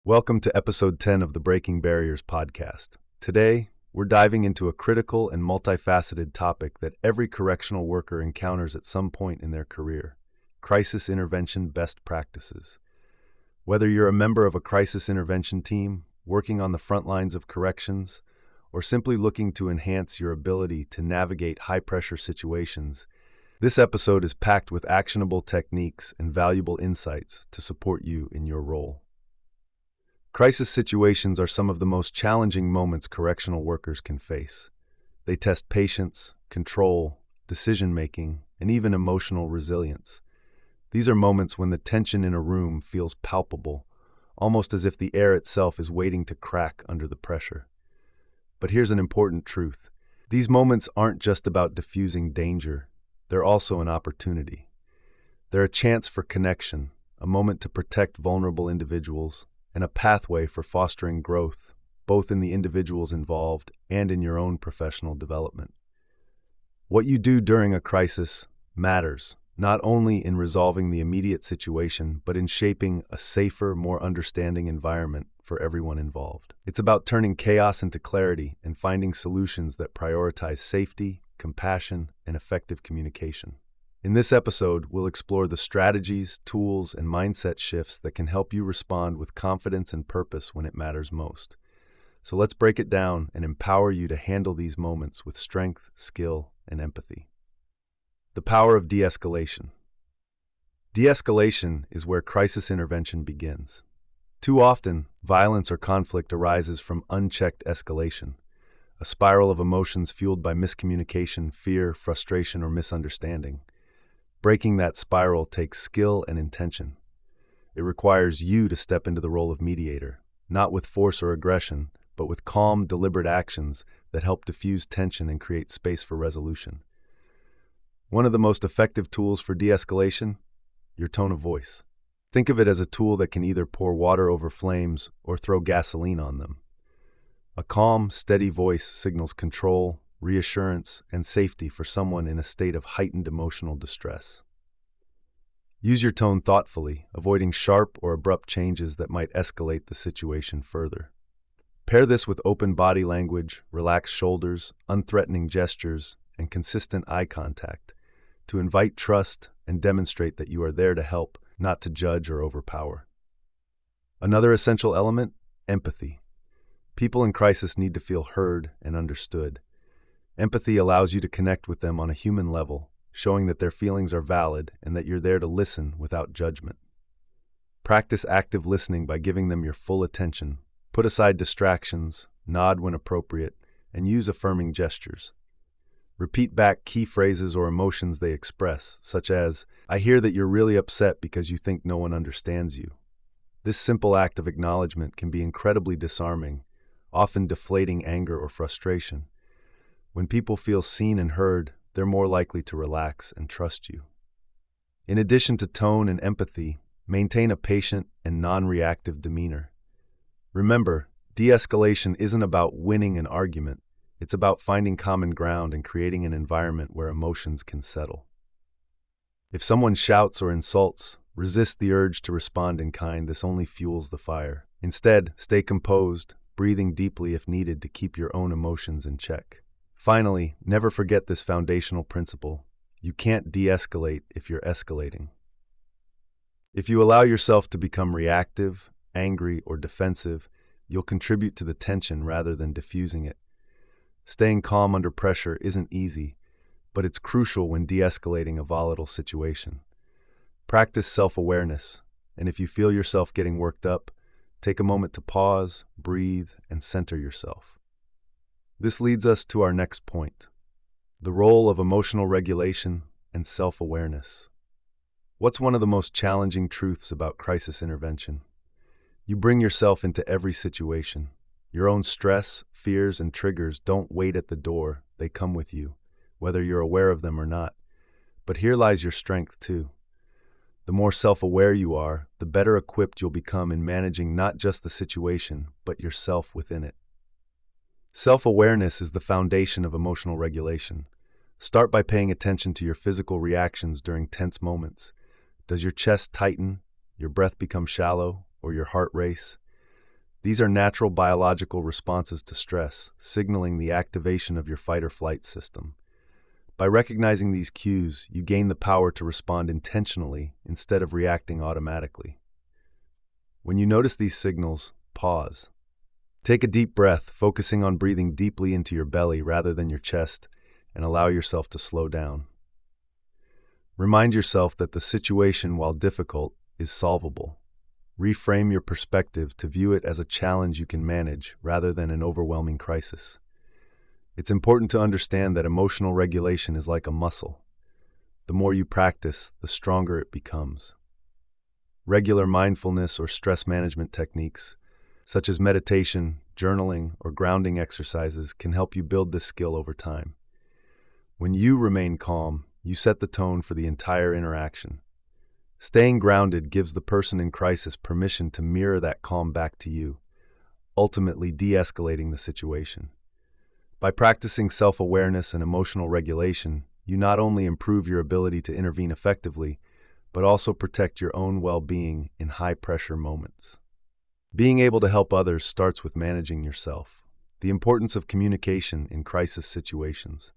Welcome to episode 10 of the Breaking Barriers podcast. Today, we're diving into a critical and multifaceted topic that every correctional worker encounters at some point in their career: crisis intervention best practices. Whether you're a member of a crisis intervention team, working on the front lines of corrections, or simply looking to enhance your ability to navigate high-pressure situations, this episode is packed with actionable techniques and valuable insights to support you in your role. Crisis situations are some of the most challenging moments correctional workers can face. They test patience, control, decision-making, and even emotional resilience. These are moments when the tension in a room feels palpable, almost as if the air itself is waiting to crack under the pressure. But here's an important truth. These moments aren't just about diffusing danger. They're also an opportunity. They're a chance for connection, a moment to protect vulnerable individuals, and a pathway for fostering growth, both in the individuals involved and in your own professional development. What you do during a crisis matters, not only in resolving the immediate situation, but in shaping a safer, more understanding environment for everyone involved. It's about turning chaos into clarity and finding solutions that prioritize safety, compassion, and effective communication. In this episode, we'll explore the strategies, tools, and mindset shifts that can help you respond with confidence and purpose when it matters most. So let's break it down and empower you to handle these moments with strength, skill, and empathy. The power of de-escalation. De-escalation is where crisis intervention begins. Too often, violence or conflict arises from unchecked escalation, a spiral of emotions fueled by miscommunication, fear, frustration, or misunderstanding. Breaking that spiral takes skill and intention. It requires you to step into the role of mediator, not with force or aggression, but with calm, deliberate actions that help diffuse tension and create space for resolution. One of the most effective tools for de-escalation? Your tone of voice. Think of it as a tool that can either pour water over flames or throw gasoline on them. A calm, steady voice signals control, reassurance, and safety for someone in a state of heightened emotional distress. Use your tone thoughtfully, avoiding sharp or abrupt changes that might escalate the situation further. Pair this with open body language, relaxed shoulders, unthreatening gestures, and consistent eye contact to invite trust and demonstrate that you are there to help, not to judge or overpower. Another essential element: empathy. People in crisis need to feel heard and understood. Empathy allows you to connect with them on a human level, showing that their feelings are valid and that you're there to listen without judgment. Practice active listening by giving them your full attention. Put aside distractions, nod when appropriate, and use affirming gestures. Repeat back key phrases or emotions they express, such as, "I hear that you're really upset because you think no one understands you." This simple act of acknowledgement can be incredibly disarming, often deflating anger or frustration. When people feel seen and heard, they're more likely to relax and trust you. In addition to tone and empathy, maintain a patient and non-reactive demeanor. Remember, de-escalation isn't about winning an argument. It's about finding common ground and creating an environment where emotions can settle. If someone shouts or insults, resist the urge to respond in kind. This only fuels the fire. Instead, stay composed, breathing deeply if needed to keep your own emotions in check. Finally, never forget this foundational principle: you can't de-escalate if you're escalating. If you allow yourself to become reactive, angry, or defensive, you'll contribute to the tension rather than diffusing it. Staying calm under pressure isn't easy, but it's crucial when de-escalating a volatile situation. Practice self-awareness, and if you feel yourself getting worked up, take a moment to pause, breathe, and center yourself. This leads us to our next point: the role of emotional regulation and self-awareness. What's one of the most challenging truths about crisis intervention? You bring yourself into every situation. Your own stress, fears, and triggers don't wait at the door. They come with you, whether you're aware of them or not. But here lies your strength, too. The more self-aware you are, the better equipped you'll become in managing not just the situation, but yourself within it. Self-awareness is the foundation of emotional regulation. Start by paying attention to your physical reactions during tense moments. Does your chest tighten, your breath become shallow, or your heart race? These are natural biological responses to stress, signaling the activation of your fight or flight system. By recognizing these cues, you gain the power to respond intentionally instead of reacting automatically. When you notice these signals, pause. Take a deep breath, focusing on breathing deeply into your belly rather than your chest, and allow yourself to slow down. Remind yourself that the situation, while difficult, is solvable. Reframe your perspective to view it as a challenge you can manage rather than an overwhelming crisis. It's important to understand that emotional regulation is like a muscle. The more you practice, the stronger it becomes. Regular mindfulness or stress management techniques, such as meditation, journaling, or grounding exercises, can help you build this skill over time. When you remain calm, you set the tone for the entire interaction. Staying grounded gives the person in crisis permission to mirror that calm back to you, ultimately de-escalating the situation. By practicing self-awareness and emotional regulation, you not only improve your ability to intervene effectively, but also protect your own well-being in high-pressure moments. Being able to help others starts with managing yourself. The importance of communication in crisis situations.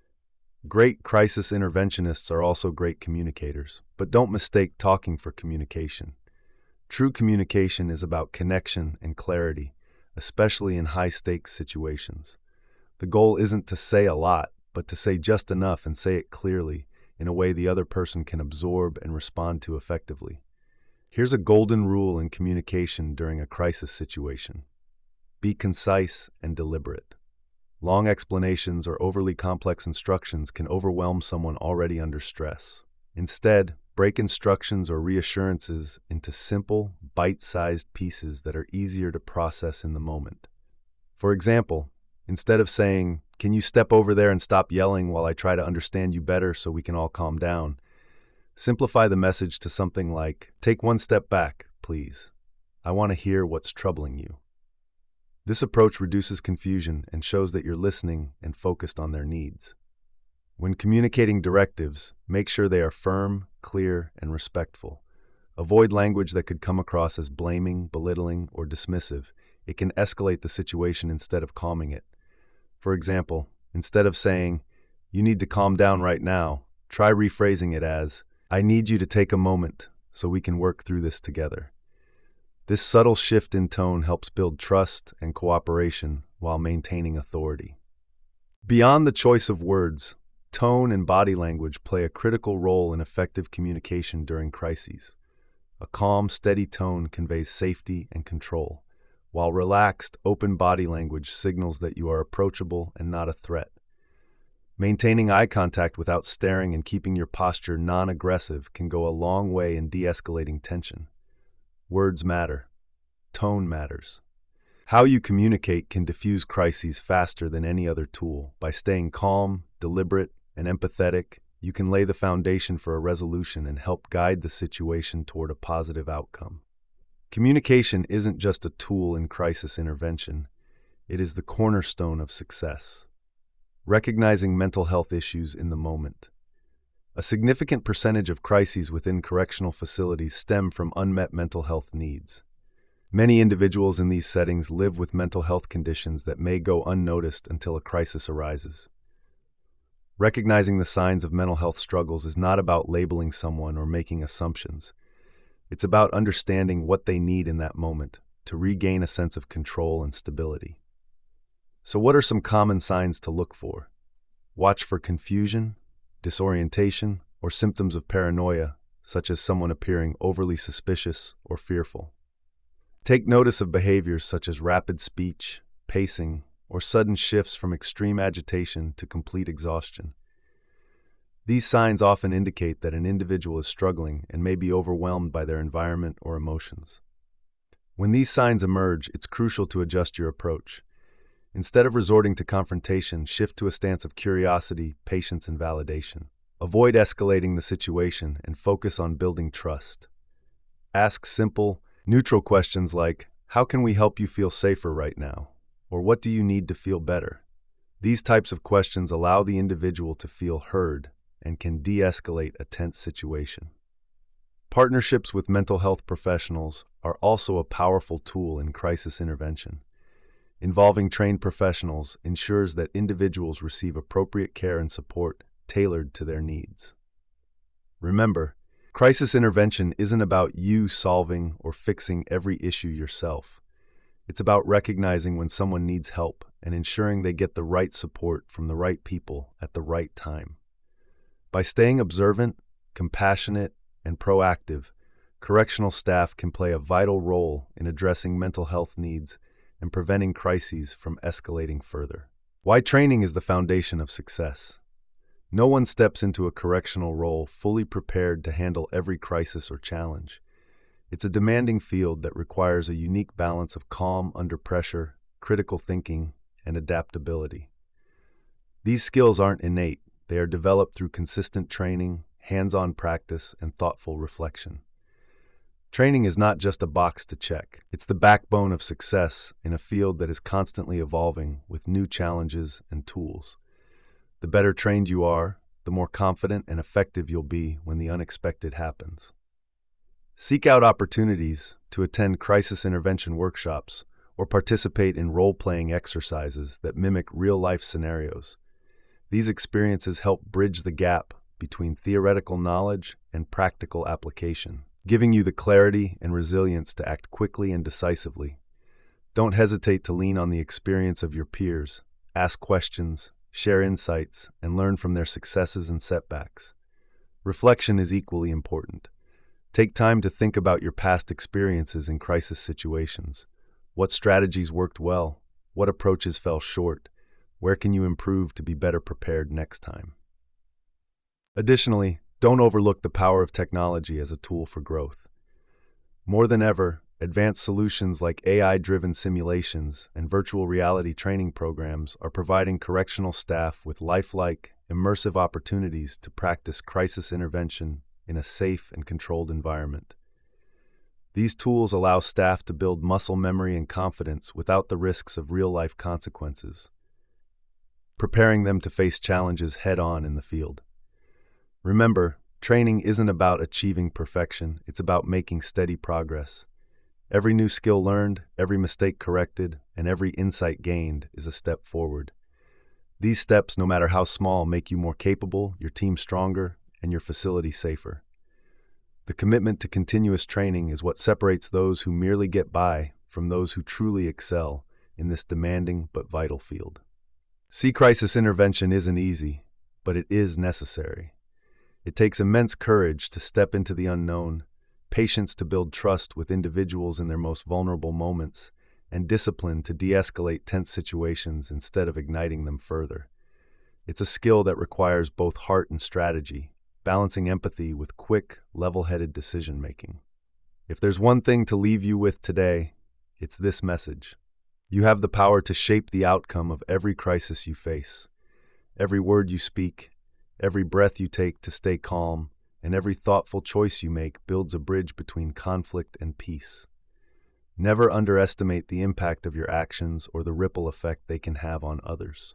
Great crisis interventionists are also great communicators, but don't mistake talking for communication. True communication is about connection and clarity, especially in high-stakes situations. The goal isn't to say a lot, but to say just enough and say it clearly in a way the other person can absorb and respond to effectively. Here's a golden rule in communication during a crisis situation. Be concise and deliberate. Long explanations or overly complex instructions can overwhelm someone already under stress. Instead, break instructions or reassurances into simple, bite-sized pieces that are easier to process in the moment. For example, instead of saying, "Can you step over there and stop yelling while I try to understand you better so we can all calm down?" Simplify the message to something like, "Take one step back, please. I want to hear what's troubling you." This approach reduces confusion and shows that you're listening and focused on their needs. When communicating directives, make sure they are firm, clear, and respectful. Avoid language that could come across as blaming, belittling, or dismissive. It can escalate the situation instead of calming it. For example, instead of saying, "You need to calm down right now," try rephrasing it as, "I need you to take a moment so we can work through this together." This subtle shift in tone helps build trust and cooperation while maintaining authority. Beyond the choice of words, tone and body language play a critical role in effective communication during crises. A calm, steady tone conveys safety and control, while relaxed, open body language signals that you are approachable and not a threat. Maintaining eye contact without staring and keeping your posture non-aggressive can go a long way in de-escalating tension. Words matter. Tone matters. How you communicate can diffuse crises faster than any other tool. By staying calm, deliberate, and empathetic, you can lay the foundation for a resolution and help guide the situation toward a positive outcome. Communication isn't just a tool in crisis intervention. It is the cornerstone of success. Recognizing mental health issues in the moment. A significant percentage of crises within correctional facilities stem from unmet mental health needs. Many individuals in these settings live with mental health conditions that may go unnoticed until a crisis arises. Recognizing the signs of mental health struggles is not about labeling someone or making assumptions. It's about understanding what they need in that moment to regain a sense of control and stability. So what are some common signs to look for? Watch for confusion, disorientation, or symptoms of paranoia, such as someone appearing overly suspicious or fearful. Take notice of behaviors such as rapid speech, pacing, or sudden shifts from extreme agitation to complete exhaustion. These signs often indicate that an individual is struggling and may be overwhelmed by their environment or emotions. When these signs emerge, it's crucial to adjust your approach. Instead of resorting to confrontation, shift to a stance of curiosity, patience, and validation. Avoid escalating the situation and focus on building trust. Ask simple, neutral questions like, "How can we help you feel safer right now?" Or "What do you need to feel better?" These types of questions allow the individual to feel heard and can de-escalate a tense situation. Partnerships with mental health professionals are also a powerful tool in crisis intervention. Involving trained professionals ensures that individuals receive appropriate care and support tailored to their needs. Remember, crisis intervention isn't about you solving or fixing every issue yourself. It's about recognizing when someone needs help and ensuring they get the right support from the right people at the right time. By staying observant, compassionate, and proactive, correctional staff can play a vital role in addressing mental health needs and preventing crises from escalating further. Why training is the foundation of success. No one steps into a correctional role fully prepared to handle every crisis or challenge. It's a demanding field that requires a unique balance of calm under pressure, critical thinking, and adaptability. These skills aren't innate. They are developed through consistent training, hands-on practice, and thoughtful reflection. Training is not just a box to check. It's the backbone of success in a field that is constantly evolving with new challenges and tools. The better trained you are, the more confident and effective you'll be when the unexpected happens. Seek out opportunities to attend crisis intervention workshops or participate in role-playing exercises that mimic real-life scenarios. These experiences help bridge the gap between theoretical knowledge and practical application, giving you the clarity and resilience to act quickly and decisively. Don't hesitate to lean on the experience of your peers, ask questions, share insights, and learn from their successes and setbacks. Reflection is equally important. Take time to think about your past experiences in crisis situations. What strategies worked well? What approaches fell short? Where can you improve to be better prepared next time? Additionally, don't overlook the power of technology as a tool for growth. More than ever, advanced solutions like AI-driven simulations and virtual reality training programs are providing correctional staff with lifelike, immersive opportunities to practice crisis intervention in a safe and controlled environment. These tools allow staff to build muscle memory and confidence without the risks of real-life consequences, preparing them to face challenges head-on in the field. Remember, training isn't about achieving perfection, it's about making steady progress. Every new skill learned, every mistake corrected, and every insight gained is a step forward. These steps, no matter how small, make you more capable, your team stronger, and your facility safer. The commitment to continuous training is what separates those who merely get by from those who truly excel in this demanding but vital field. Crisis intervention isn't easy, but it is necessary. It takes immense courage to step into the unknown, patience to build trust with individuals in their most vulnerable moments, and discipline to de-escalate tense situations instead of igniting them further. It's a skill that requires both heart and strategy, balancing empathy with quick, level-headed decision-making. If there's one thing to leave you with today, it's this message. You have the power to shape the outcome of every crisis you face. Every word you speak, every breath you take to stay calm, and every thoughtful choice you make builds a bridge between conflict and peace. Never underestimate the impact of your actions or the ripple effect they can have on others.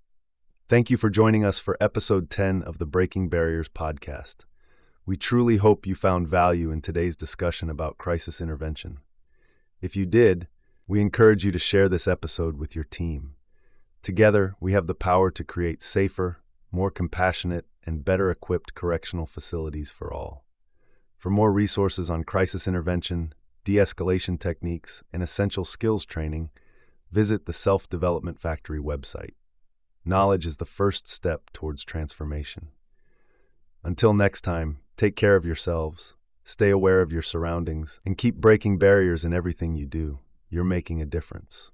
Thank you for joining us for episode 10 of the Breaking Barriers podcast. We truly hope you found value in today's discussion about crisis intervention. If you did, we encourage you to share this episode with your team. Together, we have the power to create safer, more compassionate, and better equipped correctional facilities for all. For more resources on crisis intervention, de-escalation techniques, and essential skills training, visit the Self-Development Factory website. Knowledge is the first step towards transformation. Until next time, take care of yourselves, stay aware of your surroundings, and keep breaking barriers in everything you do. You're making a difference.